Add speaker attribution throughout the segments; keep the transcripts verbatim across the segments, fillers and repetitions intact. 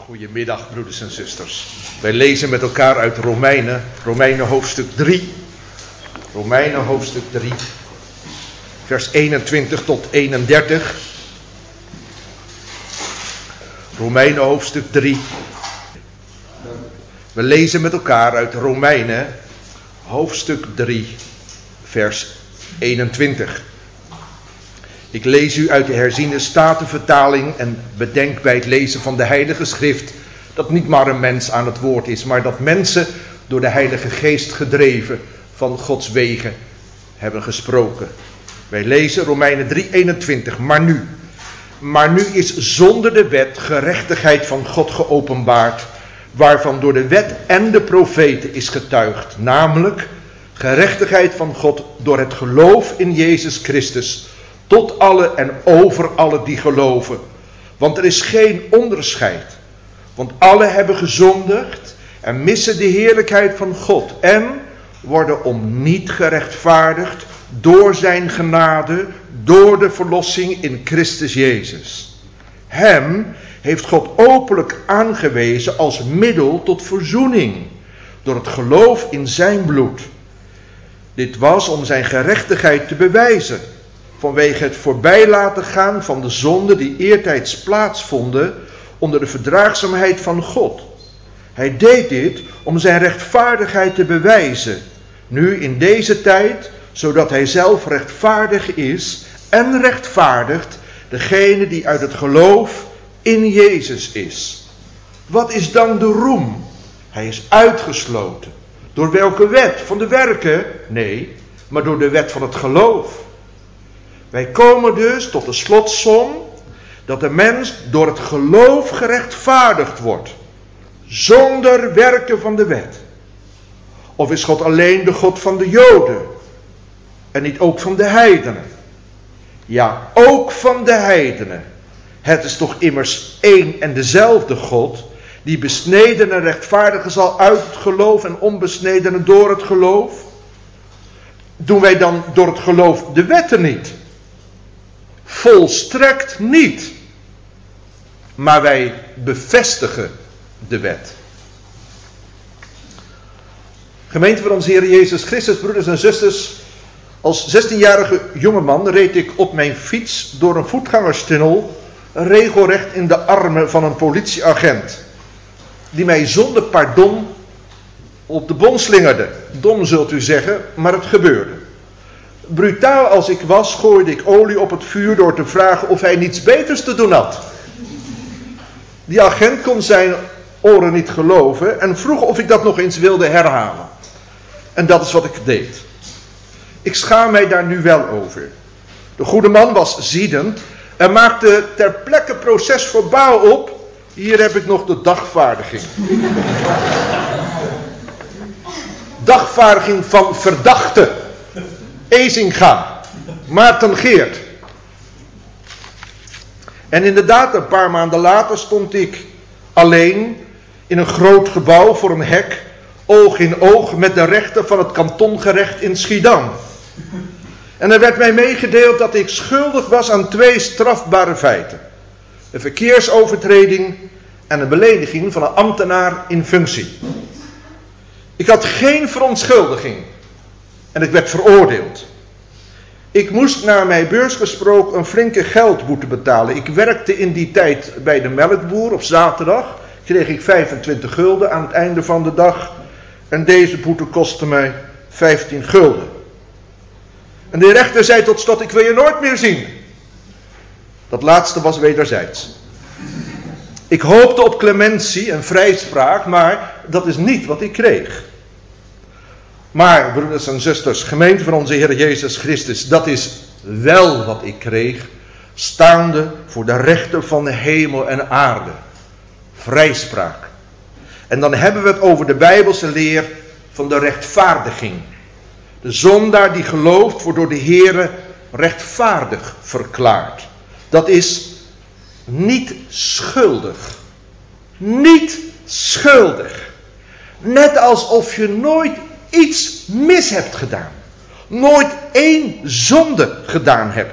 Speaker 1: Goedemiddag, broeders en zusters. Wij lezen met elkaar uit Romeinen, Romeinen hoofdstuk drie. Romeinen hoofdstuk drie, vers eenentwintig tot eenendertig. Romeinen hoofdstuk drie. We lezen met elkaar uit Romeinen hoofdstuk drie, vers eenentwintig. Ik lees u uit de herziene statenvertaling en bedenk bij het lezen van de Heilige Schrift dat niet maar een mens aan het woord is, maar dat mensen door de Heilige Geest gedreven van Gods wegen hebben gesproken. Wij lezen Romeinen drie, eenentwintig. Maar nu, maar nu is zonder de wet gerechtigheid van God geopenbaard, waarvan door de wet en de profeten is getuigd, namelijk gerechtigheid van God door het geloof in Jezus Christus, tot alle en over alle die geloven. Want er is geen onderscheid. Want alle hebben gezondigd en missen de heerlijkheid van God. En worden om niet gerechtvaardigd door zijn genade, door de verlossing in Christus Jezus. Hem heeft God openlijk aangewezen als middel tot verzoening, door het geloof in zijn bloed. Dit was om zijn gerechtigheid te bewijzen, vanwege het voorbij laten gaan van de zonden die eertijds plaatsvonden onder de verdraagzaamheid van God. Hij deed dit om zijn rechtvaardigheid te bewijzen, nu in deze tijd, zodat hij zelf rechtvaardig is en rechtvaardigt degene die uit het geloof in Jezus is. Wat is dan de roem? Hij is uitgesloten. Door welke wet? Van de werken? Nee, maar door de wet van het geloof. Wij komen dus tot de slotsom dat de mens door het geloof gerechtvaardigd wordt, zonder werken van de wet. Of is God alleen de God van de Joden en niet ook van de heidenen? Ja, ook van de heidenen. Het is toch immers één en dezelfde God, die besneden en rechtvaardigen zal uit het geloof en onbesnedenen door het geloof? Doen wij dan door het geloof de wetten niet? Volstrekt niet. Maar wij bevestigen de wet. Gemeente van onze Heer Jezus Christus, broeders en zusters. Als zestienjarige jongeman reed ik op mijn fiets door een voetgangerstunnel regelrecht in de armen van een politieagent, die mij zonder pardon op de bon slingerde. Dom zult u zeggen, maar het gebeurde. Brutaal als ik was, gooide ik olie op het vuur door te vragen of hij niets beters te doen had. Die agent kon zijn oren niet geloven en vroeg of ik dat nog eens wilde herhalen. En dat is wat ik deed. Ik schaam mij daar nu wel over. De goede man was ziedend en maakte ter plekke procesverbaal op. Hier heb ik nog de dagvaardiging. Dagvaardiging van verdachte. Ezinga, Maarten Geert. En inderdaad, een paar maanden later stond ik alleen in een groot gebouw voor een hek, oog in oog met de rechter van het kantongerecht in Schiedam. En er werd mij meegedeeld dat ik schuldig was aan twee strafbare feiten: een verkeersovertreding en een belediging van een ambtenaar in functie. Ik had geen verontschuldiging. En ik werd veroordeeld. Ik moest naar mijn beurs gesproken een flinke geldboete betalen. Ik werkte in die tijd bij de melkboer op zaterdag. Kreeg ik vijfentwintig gulden aan het einde van de dag. En deze boete kostte mij vijftien gulden. En de rechter zei tot slot: ik wil je nooit meer zien. Dat laatste was wederzijds. Ik hoopte op clementie en vrijspraak, maar dat is niet wat ik kreeg. Maar, broeders en zusters, gemeente van onze Heer Jezus Christus, dat is wel wat ik kreeg, staande voor de rechter van de hemel en aarde. Vrijspraak. En dan hebben we het over de Bijbelse leer van de rechtvaardiging. De zondaar die gelooft wordt door de Heere rechtvaardig verklaard. Dat is niet schuldig. Niet schuldig. Net alsof je nooit iets mis hebt gedaan. Nooit één zonde gedaan hebt.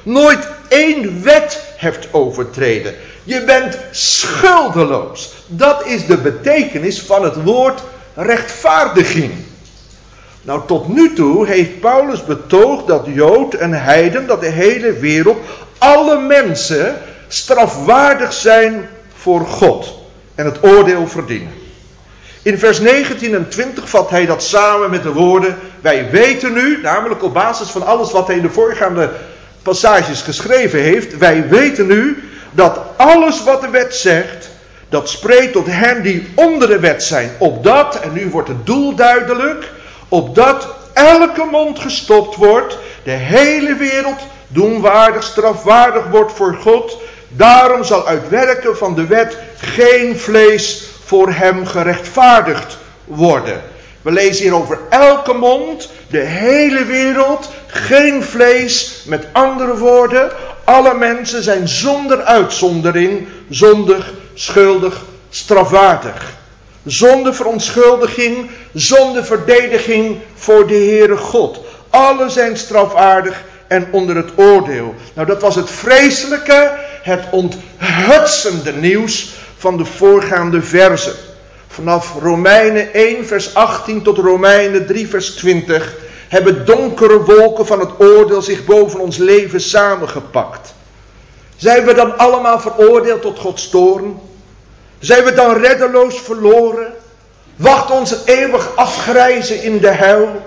Speaker 1: nooit één wet hebt overtreden. Je bent schuldeloos. Dat is de betekenis van het woord rechtvaardiging. Nou, tot nu toe heeft Paulus betoogd dat Jood en heiden, dat de hele wereld, alle mensen strafwaardig zijn voor God en het oordeel verdienen. In vers negentien en twintig vat hij dat samen met de woorden: wij weten nu, namelijk op basis van alles wat hij in de voorgaande passages geschreven heeft, wij weten nu dat alles wat de wet zegt, dat spreekt tot hen die onder de wet zijn. Opdat, en nu wordt het doel duidelijk, opdat elke mond gestopt wordt, de hele wereld doenwaardig, strafwaardig wordt voor God. Daarom zal uit werken van de wet geen vlees voor hem gerechtvaardigd worden. We lezen hier over elke mond, de hele wereld, geen vlees. Met andere woorden, alle mensen zijn zonder uitzondering zondig, schuldig, strafwaardig. Zonder verontschuldiging, zonder verdediging voor de Heere God. Alle zijn strafwaardig en onder het oordeel. Nou, dat was het vreselijke, het onthutsende nieuws van de voorgaande verzen. Vanaf Romeinen één vers achttien tot Romeinen drie vers twintig hebben donkere wolken van het oordeel zich boven ons leven samengepakt. Zijn we dan allemaal veroordeeld tot Gods toorn? Zijn we dan reddeloos verloren? Wacht ons het eeuwig afgrijzen in de hel?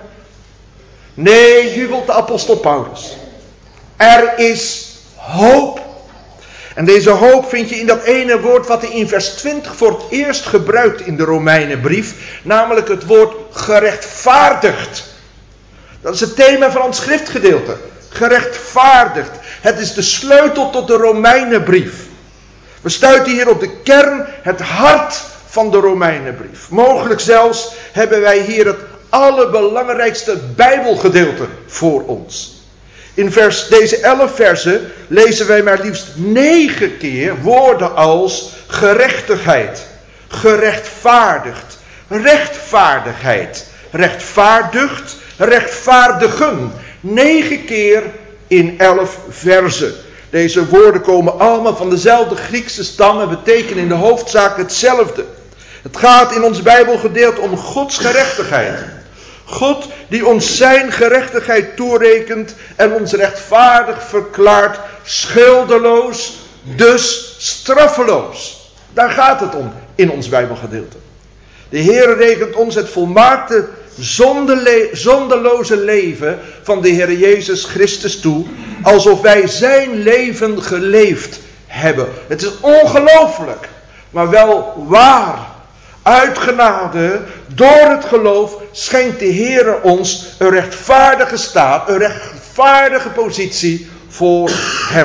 Speaker 1: Nee, jubelt de apostel Paulus. Er is hoop. En deze hoop vind je in dat ene woord wat hij in vers twintig voor het eerst gebruikt in de Romeinenbrief. Namelijk het woord gerechtvaardigd. Dat is het thema van ons schriftgedeelte. Gerechtvaardigd. Het is de sleutel tot de Romeinenbrief. We stuiten hier op de kern, het hart van de Romeinenbrief. Mogelijk zelfs hebben wij hier het allerbelangrijkste Bijbelgedeelte voor ons. In vers, deze elf versen lezen wij maar liefst negen keer woorden als gerechtigheid, gerechtvaardigd, rechtvaardigheid, rechtvaardigd, rechtvaardigen. Negen keer in elf versen. Deze woorden komen allemaal van dezelfde Griekse stam en betekenen in de hoofdzaak hetzelfde. Het gaat in ons Bijbelgedeelte om Gods gerechtigheid. God die ons zijn gerechtigheid toerekent en ons rechtvaardig verklaart, schuldeloos, dus straffeloos. Daar gaat het om in ons Bijbelgedeelte. De Heer rekent ons het volmaakte zondele- zondeloze leven van de Heer Jezus Christus toe, alsof wij zijn leven geleefd hebben. Het is ongelooflijk, maar wel waar. Uit genade, door het geloof, schenkt de Heer ons een rechtvaardige staat, een rechtvaardige positie voor hem.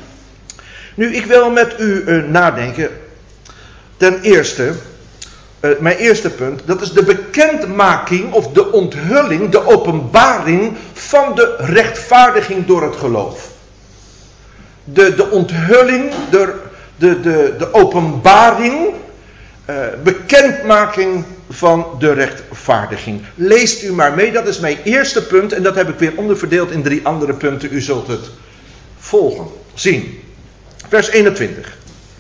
Speaker 1: Nu, ik wil met u uh, nadenken. Ten eerste, uh, mijn eerste punt, dat is de bekendmaking of de onthulling, de openbaring van de rechtvaardiging door het geloof. De, de onthulling, de, de, de, de openbaring, uh, bekendmaking van de rechtvaardiging. Leest u maar mee, dat is mijn eerste punt en dat heb ik weer onderverdeeld in drie andere punten. U zult het volgen, zien. Vers eenentwintig.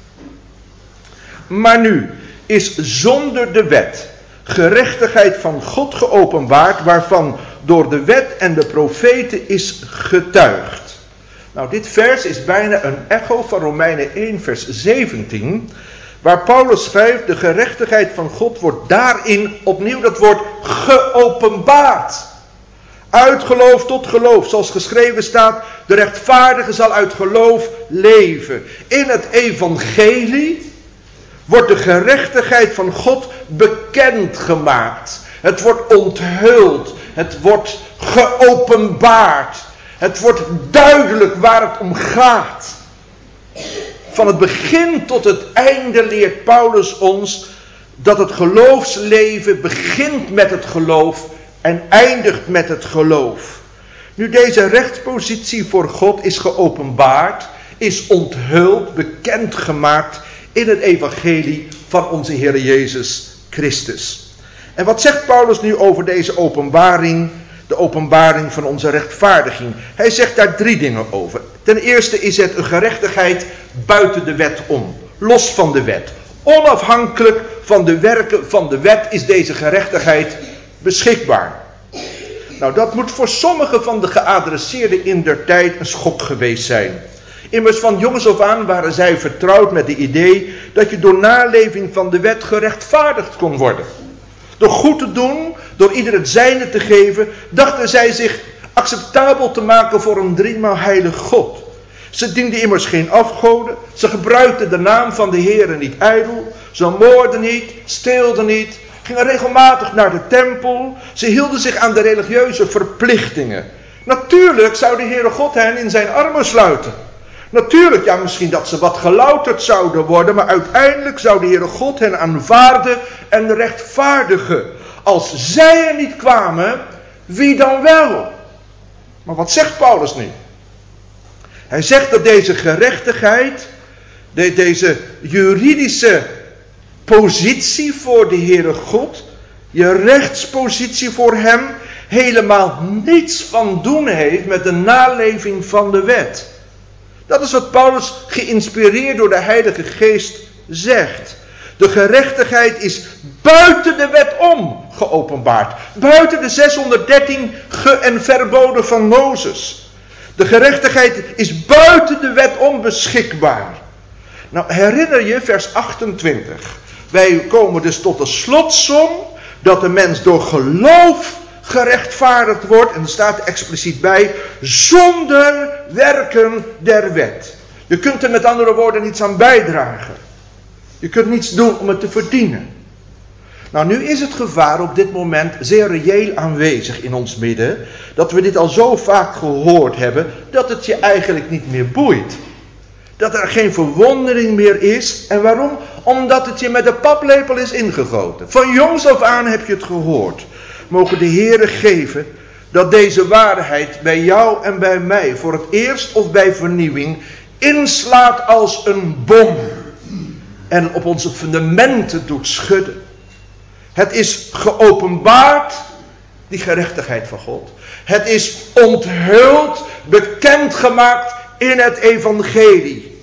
Speaker 1: Maar nu is zonder de wet gerechtigheid van God geopenbaard, waarvan door de wet en de profeten is getuigd. Nou, dit vers is bijna een echo van Romeinen één vers zeventien, waar Paulus schrijft, de gerechtigheid van God wordt daarin opnieuw dat woord geopenbaard. Uit geloof tot geloof, zoals geschreven staat, de rechtvaardige zal uit geloof leven. In het evangelie wordt de gerechtigheid van God bekendgemaakt. Het wordt onthuld, het wordt geopenbaard. Het wordt duidelijk waar het om gaat. Van het begin tot het einde leert Paulus ons dat het geloofsleven begint met het geloof en eindigt met het geloof. Nu deze rechtspositie voor God is geopenbaard, is onthuld, bekendgemaakt in het evangelie van onze Heer Jezus Christus. En wat zegt Paulus nu over deze openbaring, de openbaring van onze rechtvaardiging? Hij zegt daar drie dingen over. Ten eerste is het een gerechtigheid buiten de wet om. Los van de wet. Onafhankelijk van de werken van de wet is deze gerechtigheid beschikbaar. Nou, dat moet voor sommigen van de geadresseerden in der tijd een schok geweest zijn. Immers van jongs af aan waren zij vertrouwd met het idee dat je door naleving van de wet gerechtvaardigd kon worden. Door goed te doen, door ieder het zijne te geven, dachten zij zich acceptabel te maken voor een driemaal heilig God. Ze dienden immers geen afgoden, ze gebruikten de naam van de Heere niet ijdel, ze moorden niet, steelden niet, gingen regelmatig naar de tempel, ze hielden zich aan de religieuze verplichtingen. Natuurlijk zou de Heere God hen in zijn armen sluiten. Natuurlijk, ja, misschien dat ze wat gelouterd zouden worden, maar uiteindelijk zou de Heere God hen aanvaarden en rechtvaardigen. Als zij er niet kwamen, wie dan wel? Maar wat zegt Paulus nu? Hij zegt dat deze gerechtigheid, de, deze juridische positie voor de Heere God, je rechtspositie voor hem, helemaal niets van doen heeft met de naleving van de wet. Dat is wat Paulus, geïnspireerd door de Heilige Geest, zegt. De gerechtigheid is buiten de wet om geopenbaard. Buiten de zeshonderddertien ge- en verboden van Mozes. De gerechtigheid is buiten de wet om beschikbaar. Nou, herinner je vers achtentwintig. Wij komen dus tot de slotsom dat de mens door geloof gerechtvaardigd wordt, en er staat er expliciet bij, zonder werken der wet. Je kunt er met andere woorden niets aan bijdragen. Je kunt niets doen om het te verdienen. Nou, nu is het gevaar op dit moment zeer reëel aanwezig in ons midden, dat we dit al zo vaak gehoord hebben, dat het je eigenlijk niet meer boeit. Dat er geen verwondering meer is. En waarom? Omdat het je met de paplepel is ingegoten. Van jongs af aan heb je het gehoord. Mogen de Heere geven dat deze waarheid bij jou en bij mij voor het eerst of bij vernieuwing inslaat als een bom. En op onze fundamenten doet schudden. Het is geopenbaard, die gerechtigheid van God. Het is onthuld, bekendgemaakt in het evangelie.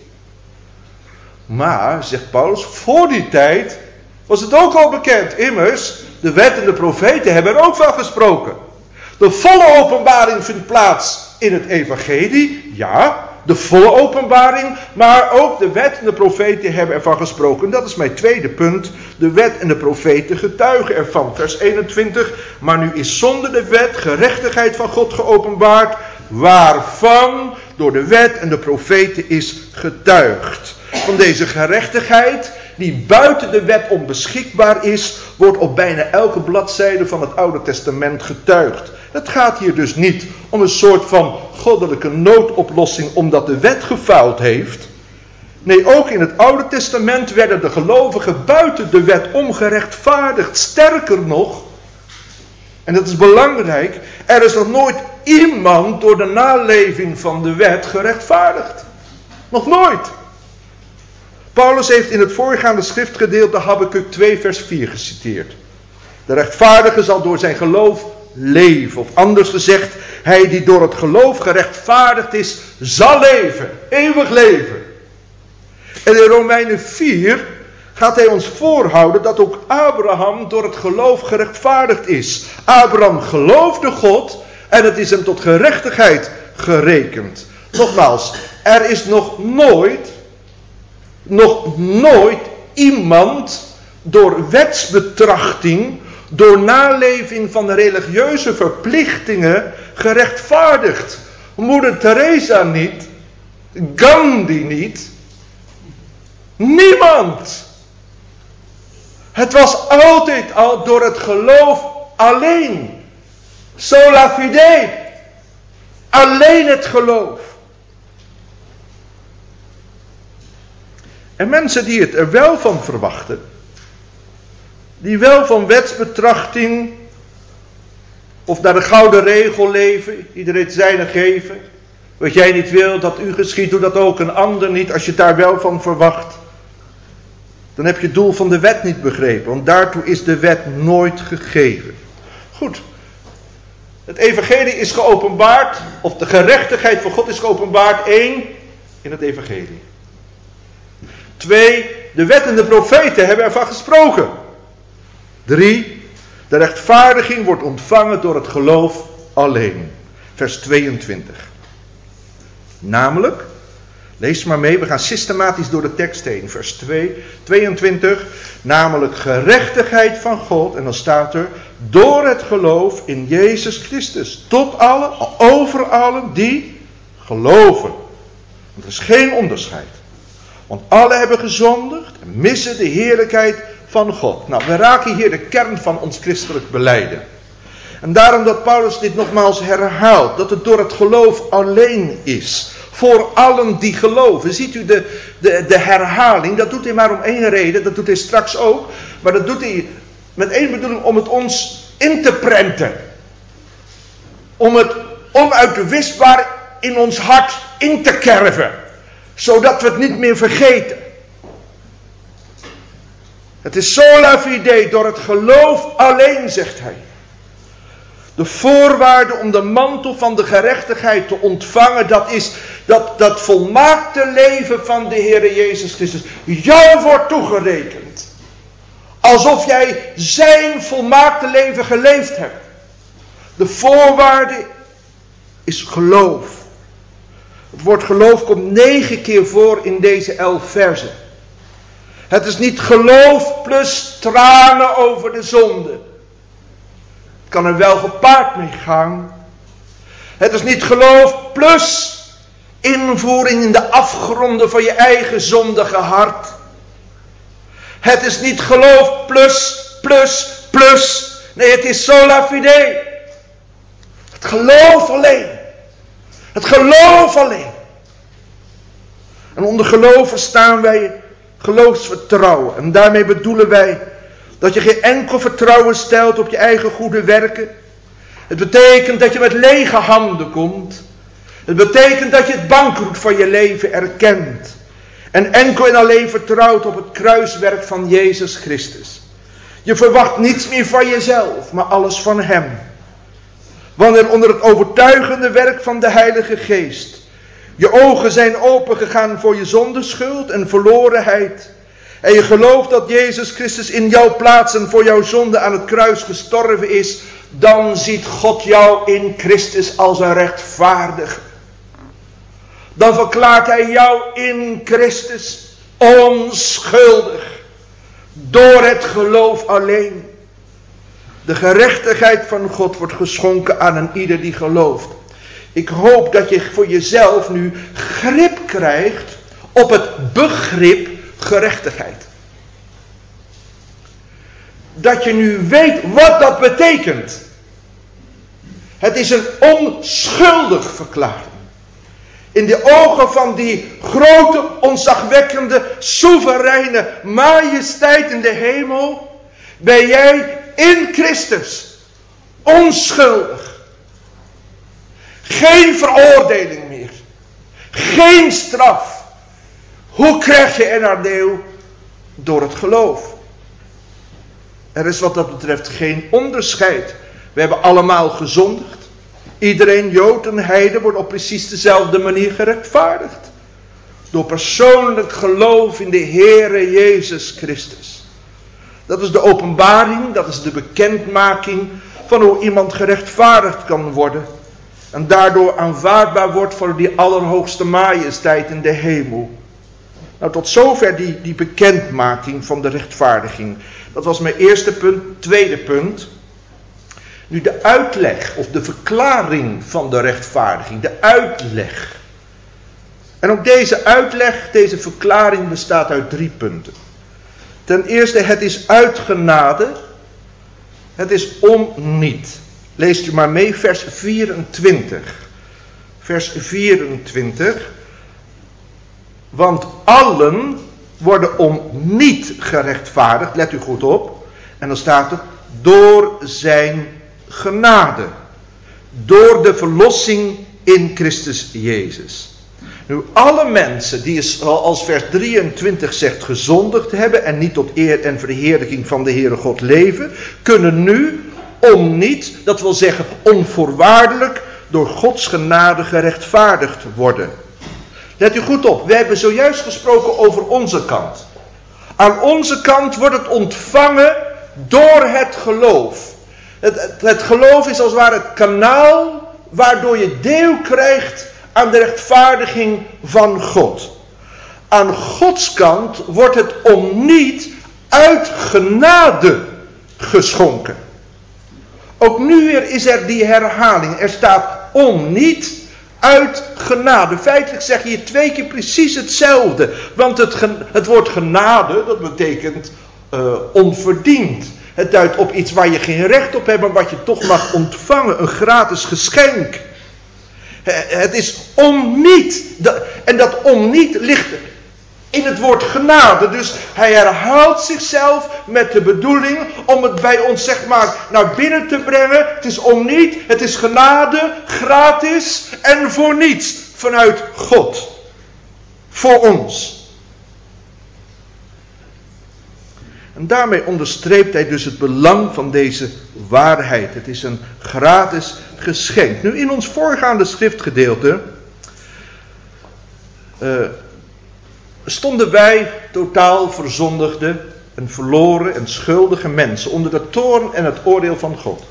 Speaker 1: Maar, zegt Paulus, voor die tijd was het ook al bekend. Immers, de wet en de profeten hebben er ook van gesproken. De volle openbaring vindt plaats in het evangelie, ja, de volle openbaring, maar ook de wet en de profeten hebben ervan gesproken. Dat is mijn tweede punt. De wet en de profeten getuigen ervan. Vers eenentwintig. Maar nu is zonder de wet gerechtigheid van God geopenbaard, waarvan door de wet en de profeten is getuigd. Van deze gerechtigheid, die buiten de wet onbeschikbaar is, wordt op bijna elke bladzijde van het Oude Testament getuigd. Het gaat hier dus niet om een soort van goddelijke noodoplossing omdat de wet gefaald heeft. Nee, ook in het Oude Testament werden de gelovigen buiten de wet ongerechtvaardigd. Sterker nog, en dat is belangrijk, er is nog nooit iemand door de naleving van de wet gerechtvaardigd. Nog nooit. Paulus heeft in het voorgaande schriftgedeelte Habakuk twee vers vier geciteerd. De rechtvaardige zal door zijn geloof leven. Of anders gezegd, hij die door het geloof gerechtvaardigd is, zal leven. Eeuwig leven. En in Romeinen vier gaat hij ons voorhouden dat ook Abraham door het geloof gerechtvaardigd is. Abraham geloofde God en het is hem tot gerechtigheid gerekend. Nogmaals, er is nog nooit, nog nooit iemand door wetsbetrachting, door naleving van de religieuze verplichtingen gerechtvaardigd. Moeder Teresa niet, Gandhi niet, niemand. Het was altijd al door het geloof alleen. Sola fide. Alleen het geloof. En mensen die het er wel van verwachten, die wel van wetsbetrachting of naar de gouden regel leven, iedereen het zijne geven. Wat jij niet wil dat u geschiet, doe dat ook een ander niet. Als je daar wel van verwacht, dan heb je het doel van de wet niet begrepen. Want daartoe is de wet nooit gegeven. Goed. Het evangelie is geopenbaard, of de gerechtigheid van God is geopenbaard. Één, in het evangelie. Twee, de wet en de profeten hebben ervan gesproken. Drie, de rechtvaardiging wordt ontvangen door het geloof alleen. Vers tweeëntwintig. Namelijk, lees maar mee, we gaan systematisch door de tekst heen. Vers twee, tweeëntwintig, namelijk gerechtigheid van God. En dan staat er, door het geloof in Jezus Christus. Tot allen, over allen die geloven. Want er is geen onderscheid. Want alle hebben gezondigd en missen de heerlijkheid van God. Nou, we raken hier de kern van ons christelijk belijden. En daarom dat Paulus dit nogmaals herhaalt. Dat het door het geloof alleen is. Voor allen die geloven. Ziet u de, de, de herhaling. Dat doet hij maar om één reden. Dat doet hij straks ook. Maar dat doet hij met één bedoeling. Om het ons in te prenten. Om het onuitwisbaar in ons hart in te kerven. Zodat we het niet meer vergeten. Het is sola fide, door het geloof alleen, zegt hij. De voorwaarde om de mantel van de gerechtigheid te ontvangen, dat is dat, dat volmaakte leven van de Heere Jezus Christus jou wordt toegerekend. Alsof jij zijn volmaakte leven geleefd hebt. De voorwaarde is geloof. Het woord geloof komt negen keer voor in deze elf versen. Het is niet geloof plus tranen over de zonde. Het kan er wel gepaard mee gaan. Het is niet geloof plus invoering in de afgronden van je eigen zondige hart. Het is niet geloof plus, plus, plus. Nee, het is sola fide. Het geloof alleen. Het geloof alleen. En onder geloof verstaan wij geloofsvertrouwen. En daarmee bedoelen wij dat je geen enkel vertrouwen stelt op je eigen goede werken. Het betekent dat je met lege handen komt. Het betekent dat je het bankroet van je leven erkent. En enkel en alleen vertrouwt op het kruiswerk van Jezus Christus. Je verwacht niets meer van jezelf, maar alles van Hem. Wanneer onder het overtuigende werk van de Heilige Geest je ogen zijn opengegaan voor je zondeschuld en verlorenheid. En je gelooft dat Jezus Christus in jouw plaats en voor jouw zonde aan het kruis gestorven is. Dan ziet God jou in Christus als een rechtvaardige. Dan verklaart Hij jou in Christus onschuldig. Door het geloof alleen. De gerechtigheid van God wordt geschonken aan een ieder die gelooft. Ik hoop dat je voor jezelf nu grip krijgt op het begrip gerechtigheid. Dat je nu weet wat dat betekent. Het is een onschuldig verklaring. In de ogen van die grote, ontzagwekkende, soevereine majesteit in de hemel ben jij in Christus onschuldig. Geen veroordeling meer. Geen straf. Hoe krijg je er naar deel? Door het geloof. Er is wat dat betreft geen onderscheid. We hebben allemaal gezondigd. Iedereen, Jood en Heide, wordt op precies dezelfde manier gerechtvaardigd. Door persoonlijk geloof in de Heere Jezus Christus. Dat is de openbaring, dat is de bekendmaking van hoe iemand gerechtvaardigd kan worden. En daardoor aanvaardbaar wordt voor die allerhoogste majesteit in de hemel. Nou, tot zover die, die bekendmaking van de rechtvaardiging. Dat was mijn eerste punt. Tweede punt. Nu de uitleg of de verklaring van de rechtvaardiging. De uitleg. En ook deze uitleg, deze verklaring bestaat uit drie punten. Ten eerste, het is uit genade. Het is om niet. Leest u maar mee, vers vierentwintig. Vers vierentwintig. Want allen worden om niet gerechtvaardigd, let u goed op. En dan staat er, door zijn genade. Door de verlossing in Christus Jezus. Nu, alle mensen die, zoals vers drieëntwintig zegt, gezondigd hebben en niet tot eer en verheerlijking van de Heere God leven, kunnen nu om niet, dat wil zeggen onvoorwaardelijk, door Gods genade gerechtvaardigd worden. Let u goed op, we hebben zojuist gesproken over onze kant. Aan onze kant wordt het ontvangen door het geloof. Het, het, het geloof is als het ware het kanaal waardoor je deel krijgt aan de rechtvaardiging van God. Aan Gods kant wordt het om niet uit genade geschonken. Ook nu weer is er die herhaling. Er staat om niet uit genade. Feitelijk zeg je hier twee keer precies hetzelfde. Want het, het woord genade, dat betekent uh, onverdiend. Het duidt op iets waar je geen recht op hebt, maar wat je toch mag ontvangen. Een gratis geschenk. Het is om niet. En dat om niet ligt in het woord genade. Dus hij herhaalt zichzelf met de bedoeling om het bij ons zeg maar naar binnen te brengen. Het is om niet, het is genade, gratis en voor niets vanuit God. Voor ons. En daarmee onderstreept hij dus het belang van deze waarheid. Het is een gratis geschenk. Nu in ons voorgaande schriftgedeelte Uh, stonden wij totaal verzondigde en verloren en schuldige mensen onder de toorn en het oordeel van God.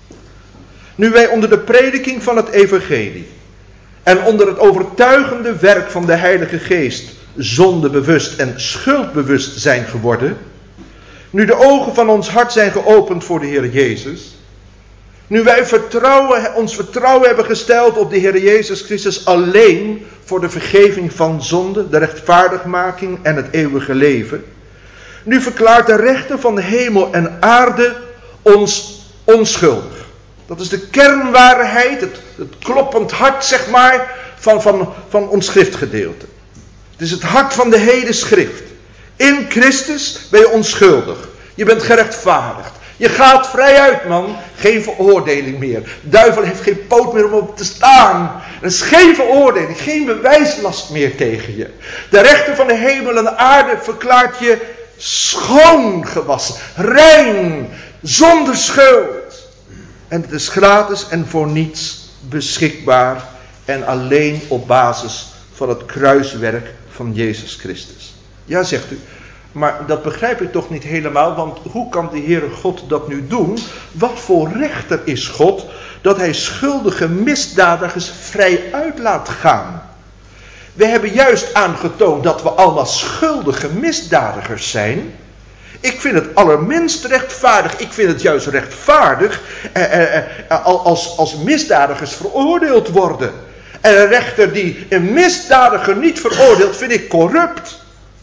Speaker 1: Nu wij onder de prediking van het evangelie en onder het overtuigende werk van de Heilige Geest zondebewust en schuldbewust zijn geworden, nu de ogen van ons hart zijn geopend voor de Heer Jezus, nu wij vertrouwen, ons vertrouwen hebben gesteld op de Heer Jezus Christus alleen voor de vergeving van zonde, de rechtvaardigmaking en het eeuwige leven. Nu verklaart de rechter van de hemel en aarde ons onschuldig. Dat is de kernwaarheid, het, het kloppend hart zeg maar van, van, van ons schriftgedeelte. Het is het hart van de hele schrift. In Christus ben je onschuldig. Je bent gerechtvaardigd. Je gaat vrij uit, man. Geen veroordeling meer. De duivel heeft geen poot meer om op te staan. Er is geen veroordeling, geen bewijslast meer tegen je. De rechter van de hemel en de aarde verklaart je schoon gewassen, rein, zonder schuld. En het is gratis en voor niets beschikbaar. En alleen op basis van het kruiswerk van Jezus Christus. Ja, zegt u. Maar dat begrijp ik toch niet helemaal, want hoe kan de Heere God dat nu doen? Wat voor rechter is God dat hij schuldige misdadigers vrij uit laat gaan? We hebben juist aangetoond dat we allemaal schuldige misdadigers zijn. Ik vind het allerminst rechtvaardig, ik vind het juist rechtvaardig eh, eh, als, als misdadigers veroordeeld worden. En een rechter die een misdadiger niet veroordeelt, vind ik corrupt.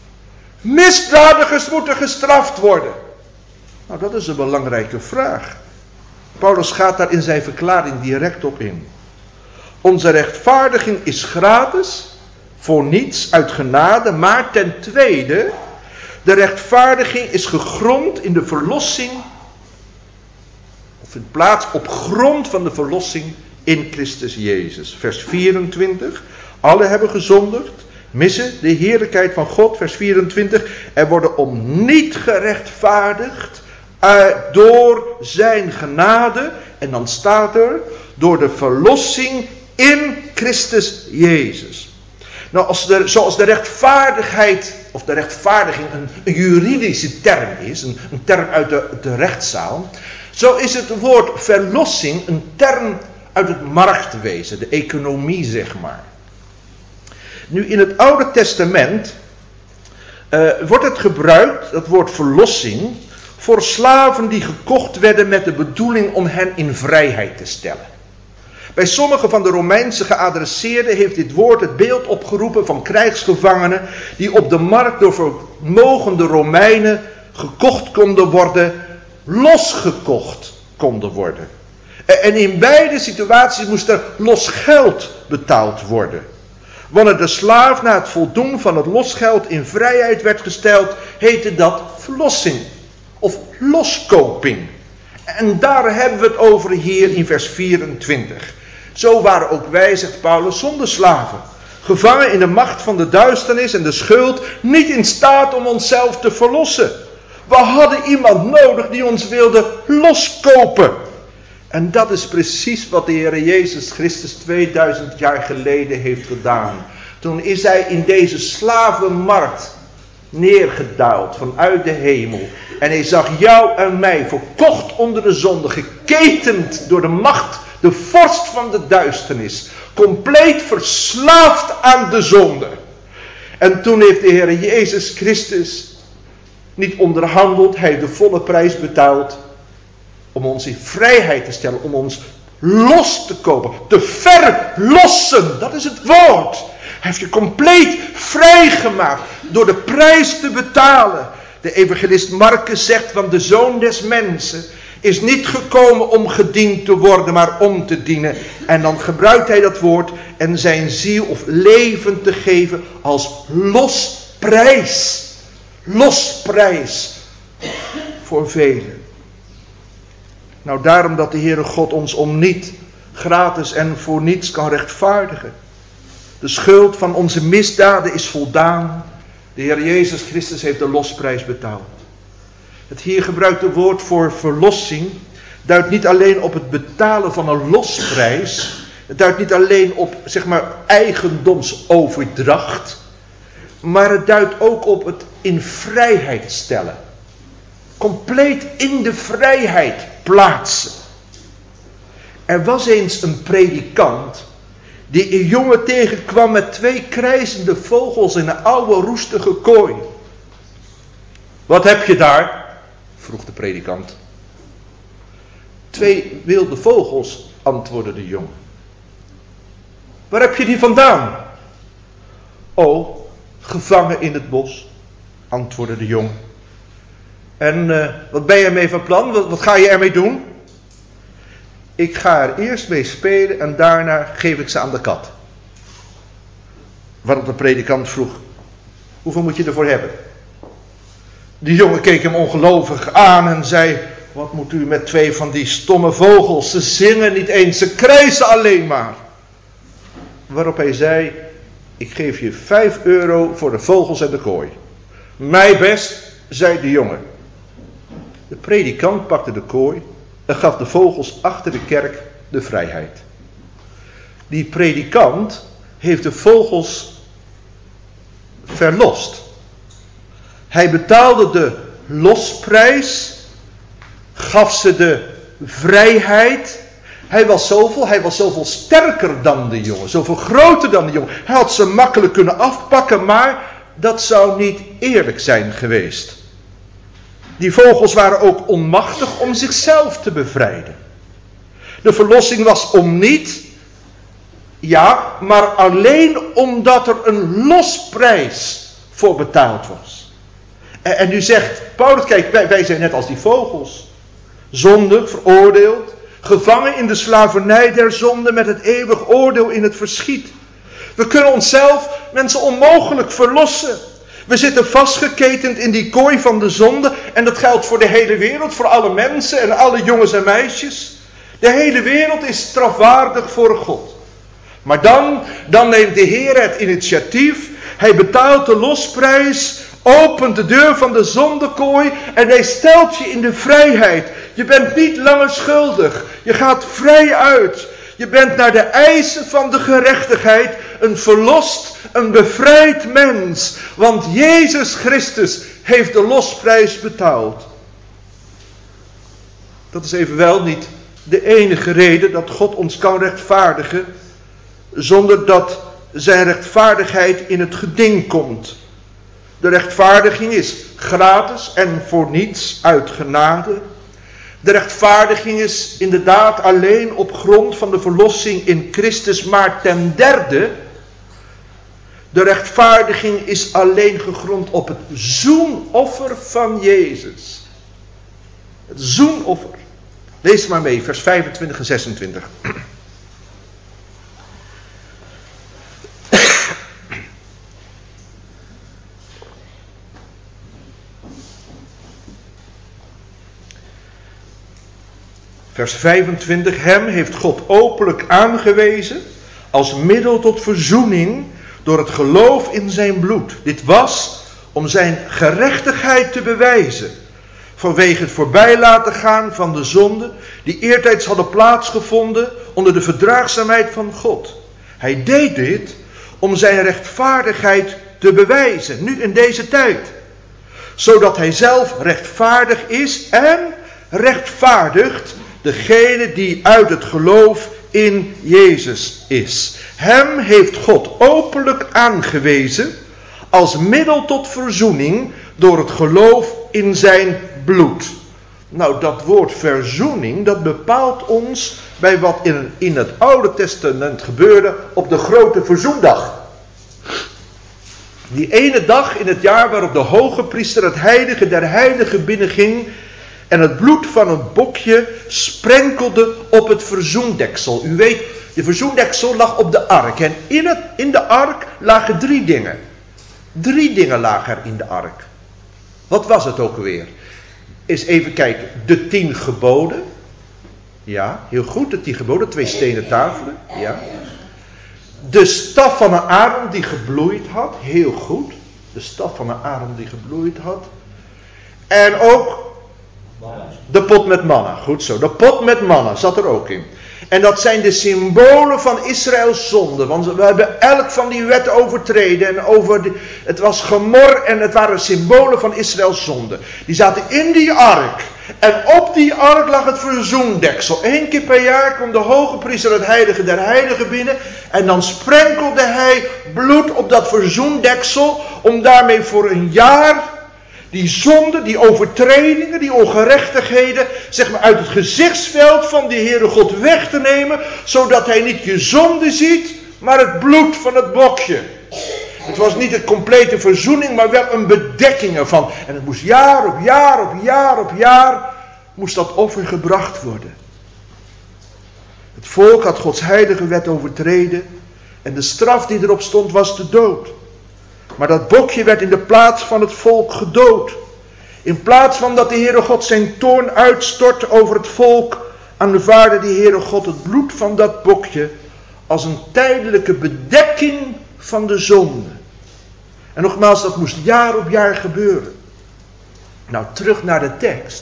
Speaker 1: Misdadigers moeten gestraft worden. Nou, dat is een belangrijke vraag. Paulus gaat daar in zijn verklaring direct op in. Onze rechtvaardiging is gratis, voor niets, uit genade, maar ten tweede, de rechtvaardiging is gegrond in de verlossing, of in plaats op grond van de verlossing in Christus Jezus. Vers vierentwintig, alle hebben gezondigd, missen de heerlijkheid van God, vers vierentwintig, en worden om niet gerechtvaardigd uh, door zijn genade, en dan staat er, door de verlossing in Christus Jezus. Nou, als de, zoals de rechtvaardigheid, of de rechtvaardiging een, een juridische term is, een, een term uit de, de rechtszaal, zo is het woord verlossing een term uit het marktwezen, de economie zeg maar. Nu in het Oude Testament uh, wordt het gebruikt, dat woord verlossing, voor slaven die gekocht werden met de bedoeling om hen in vrijheid te stellen. Bij sommige van de Romeinse geadresseerden heeft dit woord het beeld opgeroepen van krijgsgevangenen die op de markt door vermogende Romeinen gekocht konden worden, losgekocht konden worden. En in beide situaties moest er los geld betaald worden. Wanneer de slaaf na het voldoen van het losgeld in vrijheid werd gesteld, heette dat verlossing of loskoping. En daar hebben we het over hier in vers vierentwintig. Zo waren ook wij, zegt Paulus, zonder slaven, gevangen in de macht van de duisternis en de schuld, niet in staat om onszelf te verlossen. We hadden iemand nodig die ons wilde loskopen. En dat is precies wat de Heer Jezus Christus tweeduizend jaar geleden heeft gedaan. Toen is hij in deze slavenmarkt neergedaald vanuit de hemel. En hij zag jou en mij verkocht onder de zonde, geketend door de macht, de vorst van de duisternis. Compleet verslaafd aan de zonde. En toen heeft de Heer Jezus Christus niet onderhandeld, hij heeft de volle prijs betaald om ons in vrijheid te stellen, om ons los te kopen, te verlossen, dat is het woord. Hij heeft je compleet vrijgemaakt door de prijs te betalen. De evangelist Marcus zegt, want de Zoon des Mensen is niet gekomen om gediend te worden, maar om te dienen. En dan gebruikt hij dat woord en zijn ziel of leven te geven als losprijs. Losprijs voor velen. Nou, daarom dat de Heere God ons om niet gratis en voor niets kan rechtvaardigen. De schuld van onze misdaden is voldaan. De Heer Jezus Christus heeft de losprijs betaald. Het hier gebruikte woord voor verlossing duidt niet alleen op het betalen van een losprijs. Het duidt niet alleen op, zeg maar, eigendomsoverdracht. Maar het duidt ook op het in vrijheid stellen. Compleet in de vrijheid plaatsen. Er was eens een predikant die een jongen tegenkwam met twee krijzende vogels in een oude roestige kooi. Wat heb je daar? Vroeg de predikant. Twee wilde vogels, antwoordde de jongen. Waar heb je die vandaan? Oh, gevangen in het bos, antwoordde de jongen. En uh, wat ben je ermee van plan? Wat, wat ga je ermee doen? Ik ga er eerst mee spelen en daarna geef ik ze aan de kat. Waarop de predikant vroeg, hoeveel moet je ervoor hebben? Die jongen keek hem ongelovig aan en zei, wat moet u met twee van die stomme vogels? Ze zingen niet eens, ze krijsen alleen maar. Waarop hij zei, ik geef je vijf euro voor de vogels en de kooi. Mij best, zei de jongen. De predikant pakte de kooi en gaf de vogels achter de kerk de vrijheid. Die predikant heeft de vogels verlost. Hij betaalde de losprijs, gaf ze de vrijheid. Hij was zoveel, hij was zoveel sterker dan de jongen, zoveel groter dan de jongen. Hij had ze makkelijk kunnen afpakken, maar dat zou niet eerlijk zijn geweest. Die vogels waren ook onmachtig om zichzelf te bevrijden. De verlossing was om niet, ja, maar alleen omdat er een losprijs voor betaald was. En, en nu zegt Paulus, kijk, wij, wij zijn net als die vogels. Zondig, veroordeeld, gevangen in de slavernij der zonde met het eeuwig oordeel in het verschiet. We kunnen onszelf, mensen, onmogelijk verlossen. We zitten vastgeketend in die kooi van de zonde. En dat geldt voor de hele wereld, voor alle mensen en alle jongens en meisjes. De hele wereld is strafwaardig voor God. Maar dan, dan neemt de Heer het initiatief. Hij betaalt de losprijs, opent de deur van de zondekooi en hij stelt je in de vrijheid. Je bent niet langer schuldig. Je gaat vrij uit. Je bent naar de eisen van de gerechtigheid een verlost, een bevrijd mens. Want Jezus Christus heeft de losprijs betaald. Dat is evenwel niet de enige reden dat God ons kan rechtvaardigen, zonder dat zijn rechtvaardigheid in het geding komt. De rechtvaardiging is gratis en voor niets uit genade. De rechtvaardiging is inderdaad alleen op grond van de verlossing in Christus, maar ten derde, de rechtvaardiging is alleen gegrond op het zoenoffer van Jezus. Het zoenoffer. Lees maar mee, vers vijfentwintig en zesentwintig. Vers vijfentwintig, hem heeft God openlijk aangewezen als middel tot verzoening door het geloof in zijn bloed. Dit was om zijn gerechtigheid te bewijzen, vanwege het voorbij laten gaan van de zonden die eertijds hadden plaatsgevonden onder de verdraagzaamheid van God. Hij deed dit om zijn rechtvaardigheid te bewijzen, nu in deze tijd. Zodat hij zelf rechtvaardig is en rechtvaardigt degene die uit het geloof in Jezus is. Hem heeft God openlijk aangewezen als middel tot verzoening door het geloof in zijn bloed. Nou, dat woord verzoening, dat bepaalt ons bij wat in, in het Oude Testament gebeurde op de grote verzoendag. Die ene dag in het jaar waarop de hoge priester het heilige der heiligen binnenging en het bloed van een bokje sprenkelde op het verzoendeksel. U weet, de verzoendeksel lag op de ark en in, het, in de ark lagen drie dingen. Drie dingen lagen er in de ark. Wat was het ook weer? Eens even kijken. De tien geboden. Ja, heel goed. De tien geboden. Twee stenen tafelen. Ja. De staf van een Aaron die gebloeid had. Heel goed. De staf van een Aaron die gebloeid had. En ook de pot met manna. Goed zo. De pot met manna zat er ook in. En dat zijn de symbolen van Israëls zonde. Want we hebben elk van die wetten overtreden. En over die, het was gemor en het waren symbolen van Israëls zonde. Die zaten in die ark. En op die ark lag het verzoendeksel. Eén keer per jaar kwam de hoge priester het heilige der heiligen binnen. En dan sprenkelde hij bloed op dat verzoendeksel. Om daarmee voor een jaar die zonde, die overtredingen, die ongerechtigheden, zeg maar uit het gezichtsveld van de Heere God weg te nemen, zodat hij niet je zonde ziet, maar het bloed van het bokje. Het was niet een complete verzoening, maar wel een bedekking ervan. En het moest jaar op jaar op jaar op jaar, moest dat offer gebracht worden. Het volk had Gods heilige wet overtreden en de straf die erop stond was de dood. Maar dat bokje werd in de plaats van het volk gedood. In plaats van dat de Heere God zijn toorn uitstort over het volk, aanvaardde de Heere God het bloed van dat bokje als een tijdelijke bedekking van de zonde. En nogmaals, dat moest jaar op jaar gebeuren. Nou, terug naar de tekst.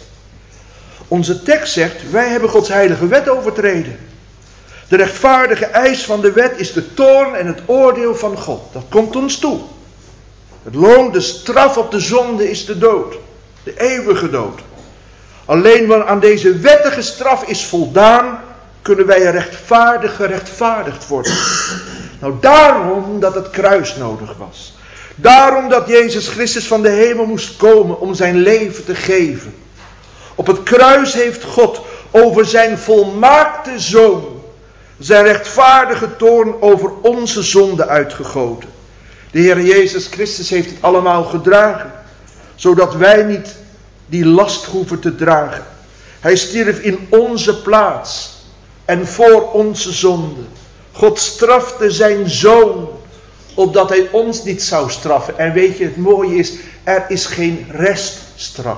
Speaker 1: Onze tekst zegt, wij hebben Gods heilige wet overtreden. De rechtvaardige eis van de wet is de toorn en het oordeel van God. Dat komt ons toe. Het loon, de straf op de zonde is de dood. De eeuwige dood. Alleen wanneer aan deze wettige straf is voldaan, kunnen wij rechtvaardig gerechtvaardigd worden. Nou, daarom dat het kruis nodig was. Daarom dat Jezus Christus van de hemel moest komen om zijn leven te geven. Op het kruis heeft God over zijn volmaakte Zoon zijn rechtvaardige toorn over onze zonde uitgegoten. De Heer Jezus Christus heeft het allemaal gedragen, zodat wij niet die last hoeven te dragen. Hij stierf in onze plaats en voor onze zonde. God strafte zijn Zoon, opdat hij ons niet zou straffen. En weet je, het mooie is, er is geen reststraf.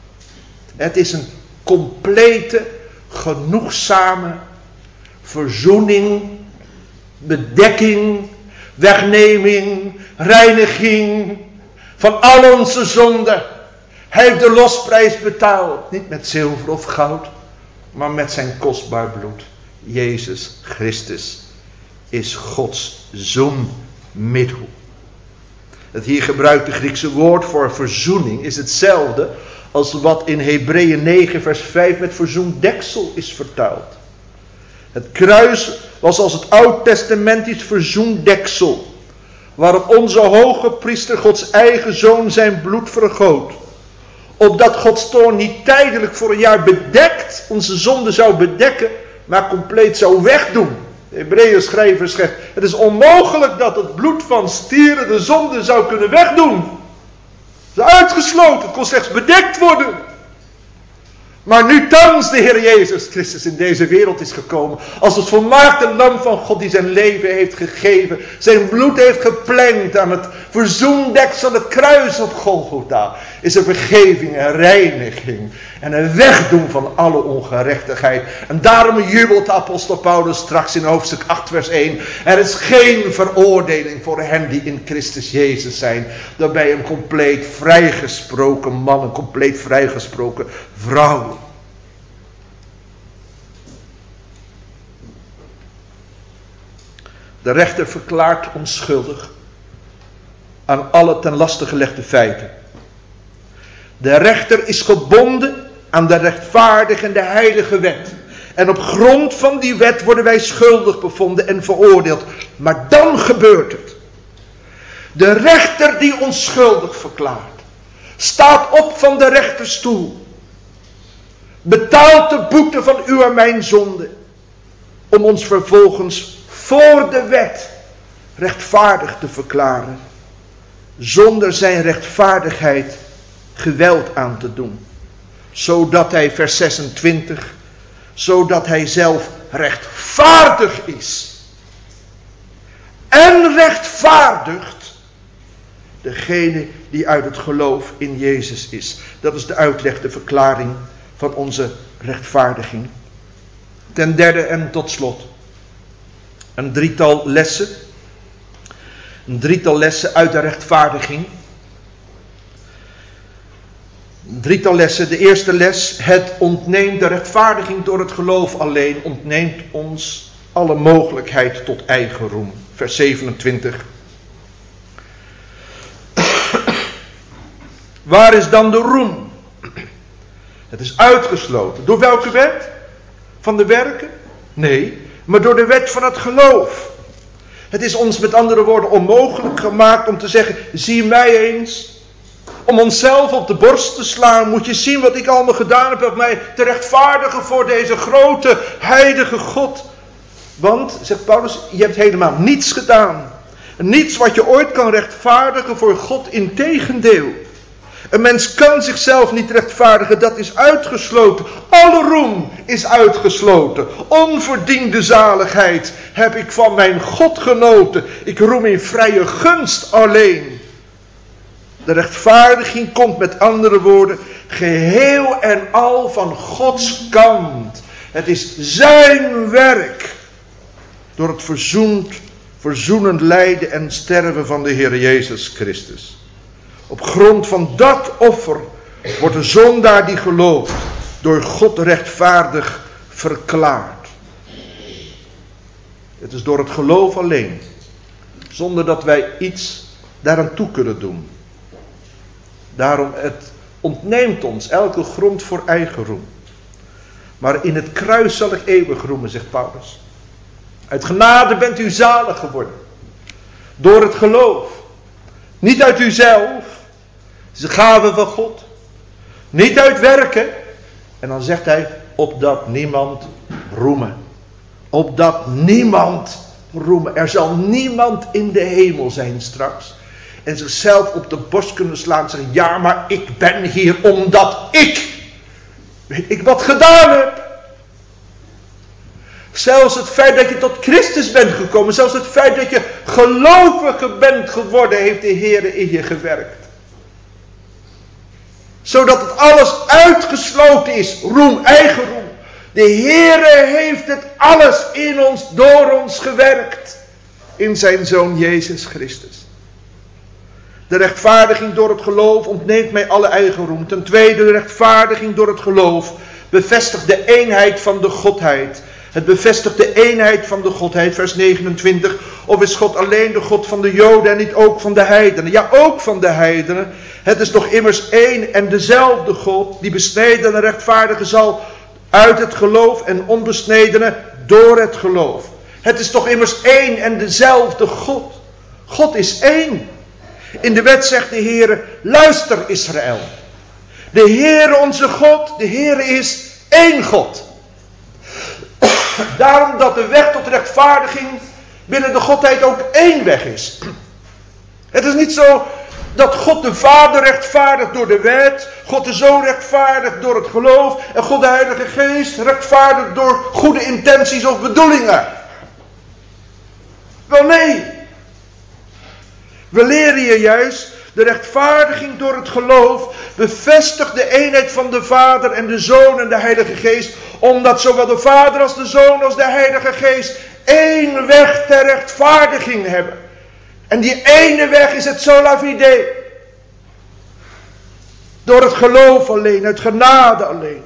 Speaker 1: Het is een complete, genoegzame verzoening, bedekking, wegneming, reiniging van al onze zonden. Hij heeft de losprijs betaald. Niet met zilver of goud, maar met zijn kostbaar bloed. Jezus Christus is Gods zoenmiddel. Het hier gebruikte Griekse woord voor verzoening is hetzelfde als wat in Hebreeën negen vers vijf met verzoendeksel is vertaald. Het kruis was als het oud-testamentisch verzoendeksel, waarop onze hoge priester Gods eigen Zoon zijn bloed vergoot. Opdat Gods toorn niet tijdelijk voor een jaar bedekt, onze zonde zou bedekken, maar compleet zou wegdoen. De Hebreeën schrijver zegt, het is onmogelijk dat het bloed van stieren de zonde zou kunnen wegdoen. Het is uitgesloten, het kon slechts bedekt worden. Maar nu thans de Heer Jezus Christus in deze wereld is gekomen. Als het volmaakte lam van God die zijn leven heeft gegeven. Zijn bloed heeft geplengd aan het verzoendeksel, het kruis op Golgotha. Is er vergeving en reiniging. En een wegdoen van alle ongerechtigheid. En daarom jubelt de apostel Paulus straks in hoofdstuk acht vers één. Er is geen veroordeling voor hen die in Christus Jezus zijn. Daarbij een compleet vrijgesproken man, een compleet vrijgesproken vrouw. De rechter verklaart onschuldig aan alle ten laste gelegde feiten. De rechter is gebonden aan de rechtvaardige en de heilige wet. En op grond van die wet worden wij schuldig bevonden en veroordeeld. Maar dan gebeurt het. De rechter die ons schuldig verklaart, staat op van de rechterstoel. Betaalt de boete van uw en mijn zonde. Om ons vervolgens voor de wet rechtvaardig te verklaren. Zonder zijn rechtvaardigheid geweld aan te doen. Zodat hij, vers zesentwintig, zodat hij zelf rechtvaardig is. En rechtvaardigt degene die uit het geloof in Jezus is. Dat is de uitleg, de verklaring van onze rechtvaardiging. Ten derde en tot slot. Een drietal lessen. Een drietal lessen uit de rechtvaardiging. Een drietal lessen. De eerste les. Het ontneemt de rechtvaardiging door het geloof alleen. Ontneemt ons alle mogelijkheid tot eigen roem. Vers zevenentwintig. Waar is dan de roem? Het is uitgesloten. Door welke wet? Van de werken? Nee, maar door de wet van het geloof. Het is ons met andere woorden onmogelijk gemaakt om te zeggen, zie mij eens. Om onszelf op de borst te slaan, moet je zien wat ik allemaal gedaan heb, om mij te rechtvaardigen voor deze grote, heilige God. Want, zegt Paulus, je hebt helemaal niets gedaan. Niets wat je ooit kan rechtvaardigen voor God, integendeel. Een mens kan zichzelf niet rechtvaardigen, dat is uitgesloten. Alle roem is uitgesloten. Onverdiende zaligheid heb ik van mijn God genoten. Ik roem in vrije gunst alleen. De rechtvaardiging komt met andere woorden geheel en al van Gods kant. Het is zijn werk. Door het verzoend, verzoenend lijden en sterven van de Heer Jezus Christus. Op grond van dat offer wordt de zondaar die gelooft door God rechtvaardig verklaard. Het is door het geloof alleen. Zonder dat wij iets daaraan toe kunnen doen. Daarom, het ontneemt ons elke grond voor eigen roem. Maar in het kruis zal ik eeuwig roemen, zegt Paulus. Uit genade bent u zalig geworden. Door het geloof. Niet uit uzelf. Het is een gave van God. Niet uit werken. En dan zegt hij, opdat niemand roemen. Opdat niemand roemen. Er zal niemand in de hemel zijn straks. En zichzelf op de borst kunnen slaan en zeggen, ja, maar ik ben hier omdat ik, weet ik wat gedaan heb. Zelfs het feit dat je tot Christus bent gekomen, zelfs het feit dat je gelovige bent geworden, heeft de Heer in je gewerkt. Zodat het alles uitgesloten is, roem, eigen roem. De Heer heeft het alles in ons, door ons gewerkt. In zijn Zoon Jezus Christus. De rechtvaardiging door het geloof ontneemt mij alle eigen roem. Ten tweede, de rechtvaardiging door het geloof bevestigt de eenheid van de Godheid. Het bevestigt de eenheid van de Godheid, vers negenentwintig. Of is God alleen de God van de Joden en niet ook van de heidenen? Ja, ook van de heidenen. Het is toch immers één en dezelfde God, die besneden en rechtvaardigen zal uit het geloof en onbesnedene door het geloof. Het is toch immers één en dezelfde God. God is één. In de wet zegt de Heer, luister Israël. De Heer onze God, de Heer is één God. Daarom dat de weg tot rechtvaardiging binnen de Godheid ook één weg is. Het is niet zo Dat God de Vader rechtvaardigt door de wet, God de Zoon rechtvaardigt door het geloof en God de Heilige Geest rechtvaardigt door goede intenties of bedoelingen. Wel nee. We leren je juist, de rechtvaardiging door het geloof bevestigt de eenheid van de Vader en de Zoon en de Heilige Geest, omdat zowel de Vader als de Zoon als de Heilige Geest één weg ter rechtvaardiging hebben. En die ene weg is het sola fide. Door het geloof alleen, uit genade alleen.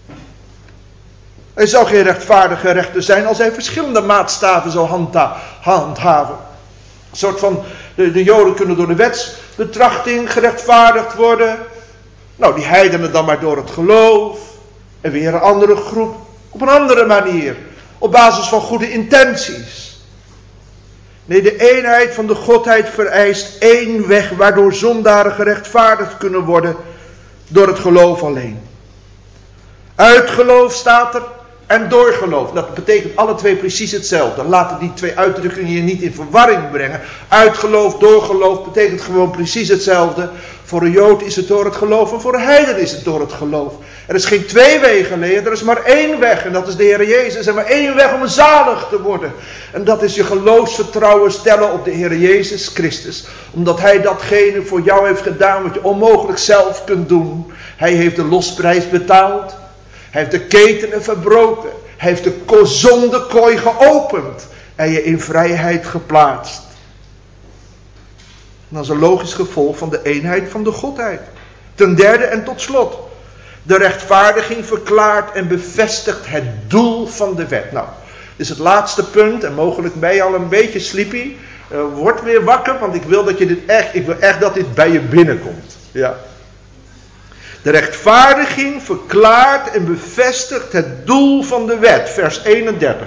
Speaker 1: Er zou geen rechtvaardige rechter zijn als hij verschillende maatstaven zou handha- handhaven. Een soort van, de, de Joden kunnen door de wetsbetrachting gerechtvaardigd worden. Nou, die heidenen dan maar door het geloof. En weer een andere groep op een andere manier. Op basis van goede intenties. Nee, de eenheid van de Godheid vereist één weg waardoor zondaren gerechtvaardigd kunnen worden door het geloof alleen. Uit geloof staat er en door geloof. Dat betekent alle twee precies hetzelfde. Laten die twee uitdrukkingen je niet in verwarring brengen. Uit geloof, door geloof betekent gewoon precies hetzelfde. Voor een Jood is het door het geloof en voor een heiden is het door het geloof. Er is geen twee wegen, leer. Er is maar één weg en dat is de Heer Jezus. En maar één weg om zalig te worden. En dat is je geloofsvertrouwen stellen op de Heer Jezus Christus. Omdat Hij datgene voor jou heeft gedaan wat je onmogelijk zelf kunt doen. Hij heeft de losprijs betaald. Hij heeft de ketenen verbroken. Hij heeft de zondekooi geopend. En je in vrijheid geplaatst. En dat is een logisch gevolg van de eenheid van de Godheid. Ten derde en tot slot. De rechtvaardiging verklaart en bevestigt het doel van de wet. Nou, dit is het laatste punt. En mogelijk ben je al een beetje sleepy. Uh, word weer wakker, want ik wil dat je dit echt, ik wil echt dat dit bij je binnenkomt. Ja. De rechtvaardiging verklaart en bevestigt het doel van de wet. Vers eenendertig.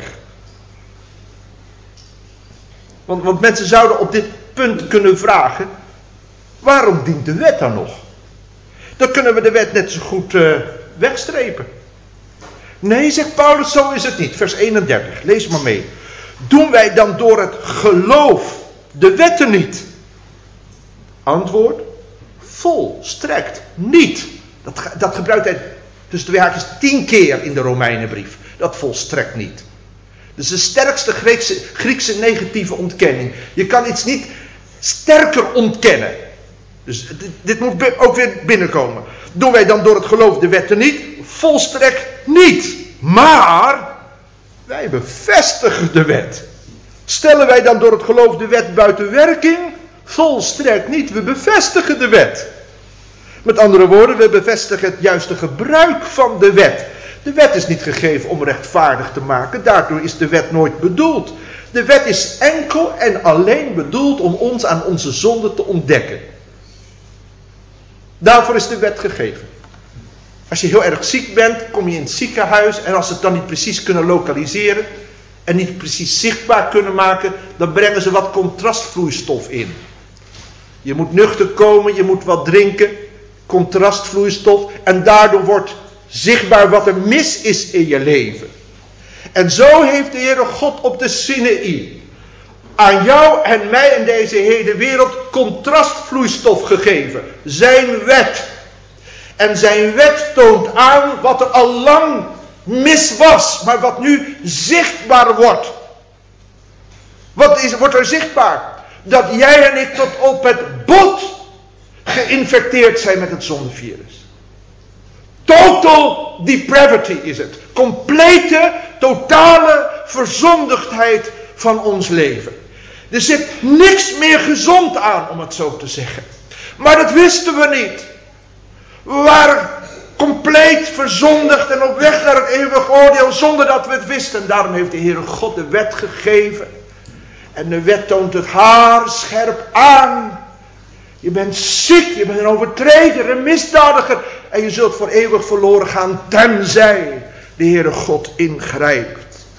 Speaker 1: Want, want mensen zouden op dit punt kunnen vragen. Waarom dient de wet dan nog? Dan kunnen we de wet net zo goed uh, wegstrepen. Nee, zegt Paulus, zo is het niet. Vers eenendertig, lees maar mee. Doen wij dan door het geloof de wetten niet? Antwoord, volstrekt niet. Dat, dat gebruikt hij tussen de haakjes tien keer in de Romeinenbrief. Dat volstrekt niet. Dat is de sterkste Griekse, Griekse negatieve ontkenning. Je kan iets niet sterker ontkennen. Dus dit, dit moet ook weer binnenkomen. Doen wij dan door het geloof de wetten niet? Volstrekt niet. Maar wij bevestigen de wet. Stellen wij dan door het geloof de wet buiten werking? Volstrekt niet. We bevestigen de wet. Met andere woorden, we bevestigen het juiste gebruik van de wet. De wet is niet gegeven om rechtvaardig te maken. Daardoor is de wet nooit bedoeld. De wet is enkel en alleen bedoeld om ons aan onze zonde te ontdekken. Daarvoor is de wet gegeven. Als je heel erg ziek bent, kom je in het ziekenhuis. En als ze het dan niet precies kunnen lokaliseren. En niet precies zichtbaar kunnen maken. Dan brengen ze wat contrastvloeistof in. Je moet nuchter komen, je moet wat drinken. Contrastvloeistof. En daardoor wordt zichtbaar wat er mis is in je leven. En zo heeft de Heere God op de Sinaï aan jou en mij in deze hele wereld contrastvloeistof gegeven. Zijn wet. En zijn wet toont aan wat er al lang mis was, maar wat nu zichtbaar wordt. Wat is, wordt er zichtbaar? Dat jij en ik tot op het bot geïnfecteerd zijn met het zondevirus. Total depravity is het. Complete, totale verzondigdheid van ons leven. Er zit niks meer gezond aan, om het zo te zeggen. Maar dat wisten we niet. We waren compleet verzondigd en op weg naar het eeuwige oordeel zonder dat we het wisten. Daarom heeft de Heere God de wet gegeven. En de wet toont het haarscherp aan. Je bent ziek, je bent een overtreder, een misdadiger. En je zult voor eeuwig verloren gaan tenzij de Heere God ingrijpt.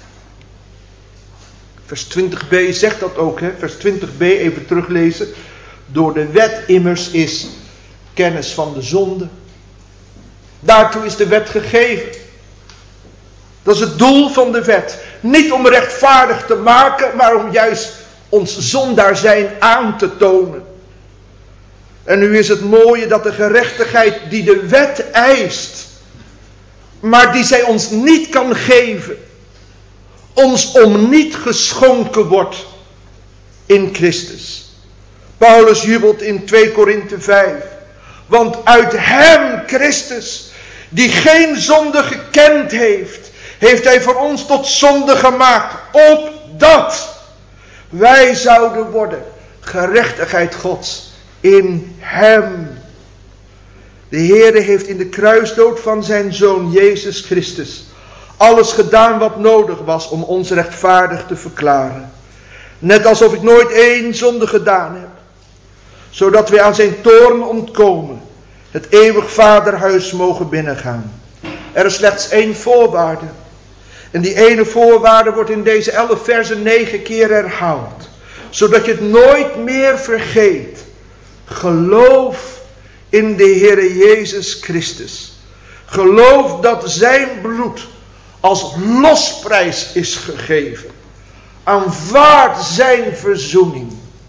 Speaker 1: Vers twintig b zegt dat ook, hè? Vers twintig b, even teruglezen. Door de wet immers is kennis van de zonde. Daartoe is de wet gegeven. Dat is het doel van de wet. Niet om rechtvaardig te maken, maar om juist ons zondaar zijn aan te tonen. En nu is het mooie dat de gerechtigheid die de wet eist, maar die zij ons niet kan geven, ons om niet geschonken wordt in Christus. Paulus jubelt in twee Korinthe vijf. Want uit hem, Christus, die geen zonde gekend heeft, heeft hij voor ons tot zonde gemaakt, opdat wij zouden worden gerechtigheid Gods in hem. De Heere heeft in de kruisdood van zijn Zoon Jezus Christus alles gedaan wat nodig was om ons rechtvaardig te verklaren. Net alsof ik nooit één zonde gedaan heb. Zodat wij aan zijn toorn ontkomen. Het eeuwig vaderhuis mogen binnengaan. Er is slechts één voorwaarde. En die ene voorwaarde wordt in deze elf versen negen keer herhaald. Zodat je het nooit meer vergeet. Geloof in de Heere Jezus Christus. Geloof dat zijn bloed als losprijs is gegeven. Aanvaard zijn verzoening.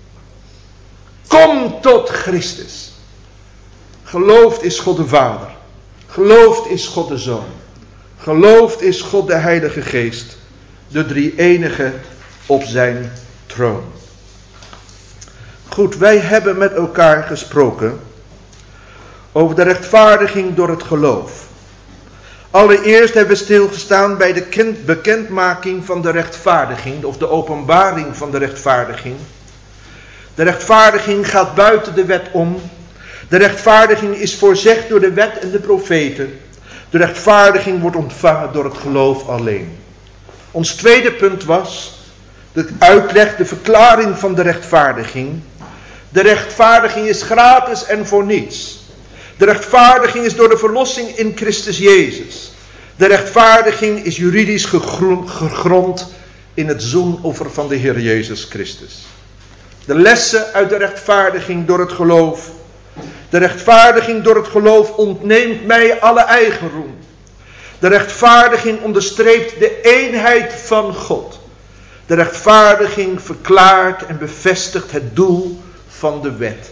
Speaker 1: Kom tot Christus. Geloofd is God de Vader. Geloofd is God de Zoon. Geloofd is God de Heilige Geest. De drie-enige op zijn troon. Goed, wij hebben met elkaar gesproken over de rechtvaardiging door het geloof. Allereerst hebben we stilgestaan bij de bekendmaking van de rechtvaardiging, of de openbaring van de rechtvaardiging. De rechtvaardiging gaat buiten de wet om. De rechtvaardiging is voorzegd door de wet en de profeten. De rechtvaardiging wordt ontvangen door het geloof alleen. Ons tweede punt was de uitleg, de verklaring van de rechtvaardiging. De rechtvaardiging is gratis en voor niets. De rechtvaardiging is door de verlossing in Christus Jezus. De rechtvaardiging is juridisch gegrond in het zoenoffer van de Heer Jezus Christus. De lessen uit de rechtvaardiging door het geloof. De rechtvaardiging door het geloof ontneemt mij alle eigenroem. De rechtvaardiging onderstreept de eenheid van God. De rechtvaardiging verklaart en bevestigt het doel van de wet.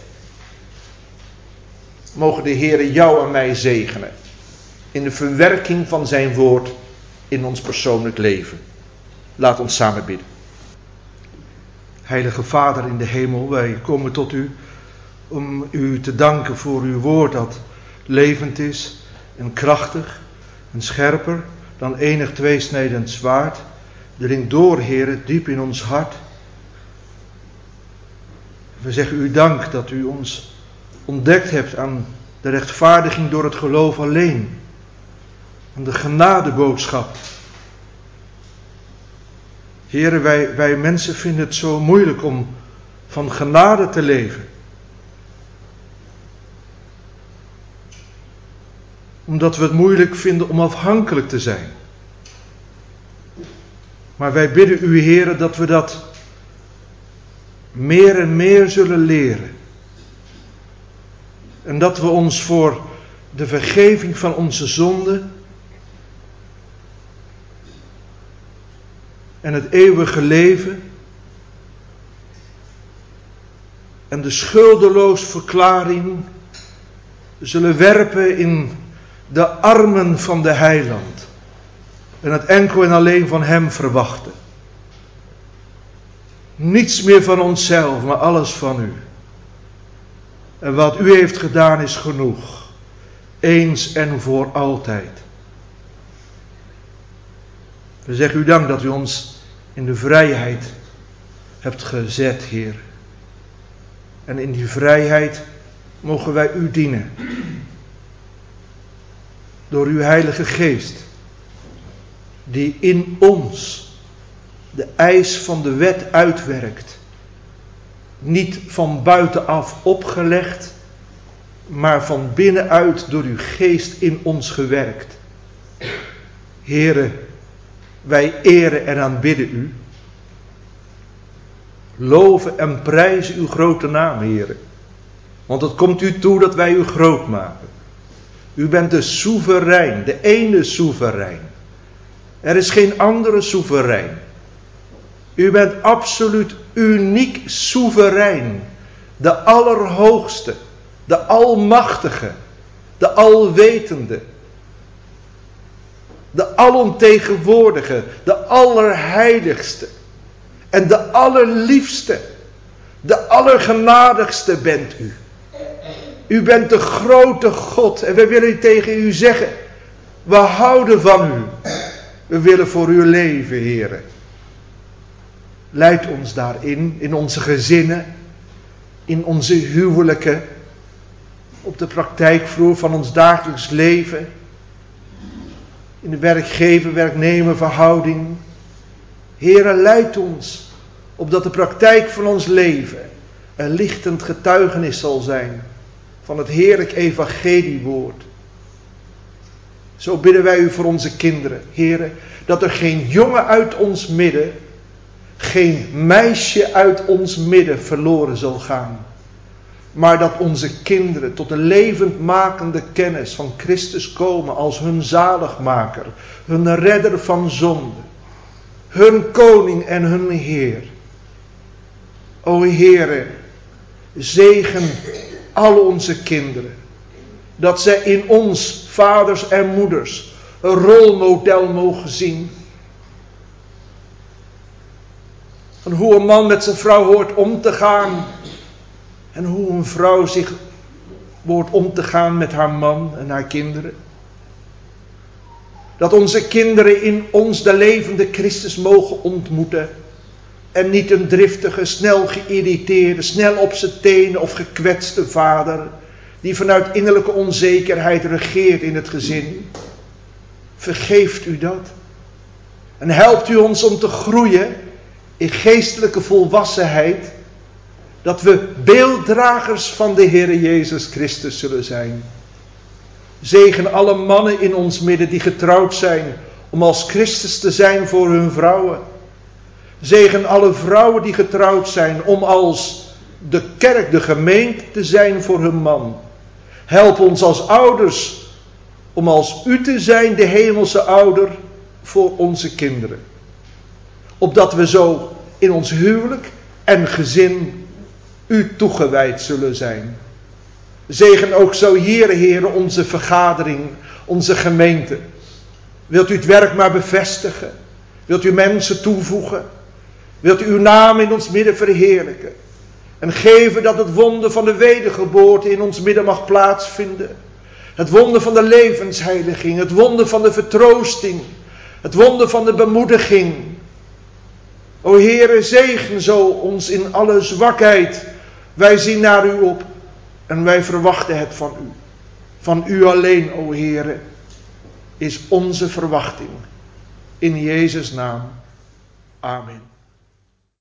Speaker 1: Mogen de Heere jou en mij zegenen in de verwerking van zijn woord in ons persoonlijk leven. Laat ons samen bidden. Heilige Vader in de hemel, wij komen tot u om u te danken voor uw woord dat levend is en krachtig en scherper dan enig tweesnijdend zwaard. Dringt door, Heere, diep in ons hart. We zeggen u dank dat u ons ontdekt hebt aan de rechtvaardiging door het geloof alleen. Aan de genadeboodschap. Heere, wij, wij mensen vinden het zo moeilijk om van genade te leven. Omdat we het moeilijk vinden om afhankelijk te zijn. Maar wij bidden u, Heere, dat we dat meer en meer zullen leren. En dat we ons voor de vergeving van onze zonden en het eeuwige leven en de schuldeloos verklaring zullen werpen in de armen van de Heiland en het enkel en alleen van hem verwachten. Niets meer van onszelf, maar alles van u. En wat u heeft gedaan is genoeg. Eens en voor altijd. We zeggen u dank dat u ons in de vrijheid hebt gezet, Heer. En in die vrijheid mogen wij u dienen. Door uw Heilige Geest. Die in ons de eis van de wet uitwerkt. Niet van buitenaf opgelegd, maar van binnenuit door uw geest in ons gewerkt. Heere, wij eren en aanbidden u. Loven en prijzen uw grote naam, Heere. Want het komt u toe dat wij u groot maken. U bent de soeverein, de ene soeverein. Er is geen andere soeverein. U bent absoluut uniek soeverein. De Allerhoogste. de Almachtige, de Alwetende, de Alomtegenwoordige, de Allerheiligste en de Allerliefste, de Allergenadigste bent u. U bent de grote God en we willen tegen u zeggen, we houden van u. We willen voor u leven, Heere. Leid ons daarin, in onze gezinnen, in onze huwelijken, op de praktijkvloer van ons dagelijks leven, in de werkgever-werknemer verhouding. Heere, leid ons, opdat de praktijk van ons leven een lichtend getuigenis zal zijn van het heerlijk evangeliewoord. Zo bidden wij u voor onze kinderen, Heere, dat er geen jongen uit ons midden, geen meisje uit ons midden verloren zal gaan. Maar dat onze kinderen tot de levendmakende kennis van Christus komen als hun zaligmaker, hun redder van zonde, hun koning en hun Heer. O Heere, zegen al onze kinderen, dat zij in ons, vaders en moeders, een rolmodel mogen zien. Van hoe een man met zijn vrouw hoort om te gaan. En hoe een vrouw zich hoort om te gaan met haar man en haar kinderen. Dat onze kinderen in ons de levende Christus mogen ontmoeten. En niet een driftige, snel geïrriteerde, snel op zijn tenen of gekwetste vader. Die vanuit innerlijke onzekerheid regeert in het gezin. Vergeeft u dat. En helpt u ons om te groeien in geestelijke volwassenheid. Dat we beelddragers van de Heer Jezus Christus zullen zijn. Zegen alle mannen in ons midden die getrouwd zijn om als Christus te zijn voor hun vrouwen. Zegen alle vrouwen die getrouwd zijn om als de kerk, de gemeente te zijn voor hun man. Help ons als ouders om als u te zijn, de hemelse ouder, voor onze kinderen. Opdat we zo in ons huwelijk en gezin u toegewijd zullen zijn. Zegen ook zo hier, Heere, onze vergadering, onze gemeente. Wilt u het werk maar bevestigen? Wilt u mensen toevoegen? Wilt u uw naam in ons midden verheerlijken? En geven dat het wonder van de wedergeboorte in ons midden mag plaatsvinden. Het wonder van de levensheiliging, het wonder van de vertroosting, het wonder van de bemoediging. O Heere, zegen zo ons in alle zwakheid. Wij zien naar u op en wij verwachten het van u. Van u alleen, o Heere, is onze verwachting. In Jezus' naam. Amen.